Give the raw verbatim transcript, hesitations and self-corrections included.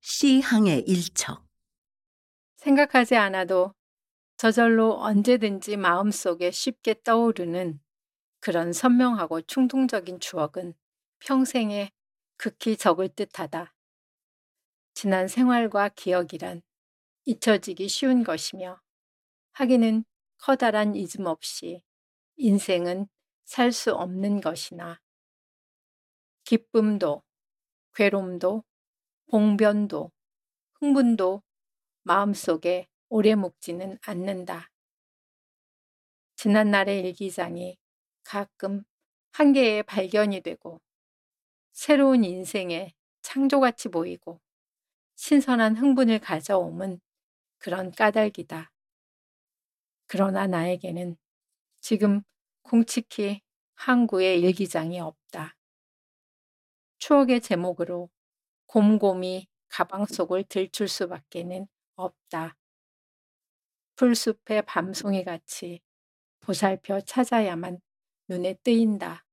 시항의 일척. 생각하지 않아도 저절로 언제든지 마음속에 쉽게 떠오르는 그런 선명하고 충동적인 추억은 평생에 극히 적을 듯하다. 지난 생활과 기억이란 잊혀지기 쉬운 것이며 하기는 커다란 잊음 없이 인생은 살 수 없는 것이나 기쁨도 괴로움도 봉변도 흥분도 마음속에 오래 묵지는 않는다. 지난날의 일기장이 가끔 한 개의 발견이 되고 새로운 인생의 창조같이 보이고 신선한 흥분을 가져옴은 그런 까닭이다. 그러나 나에게는 지금 콩치키 항구의 일기장이 없다. 추억의 제목으로 곰곰이 가방 속을 들출 수밖에는 없다. 풀숲의 밤송이같이 보살펴 찾아야만 눈에 뜨인다.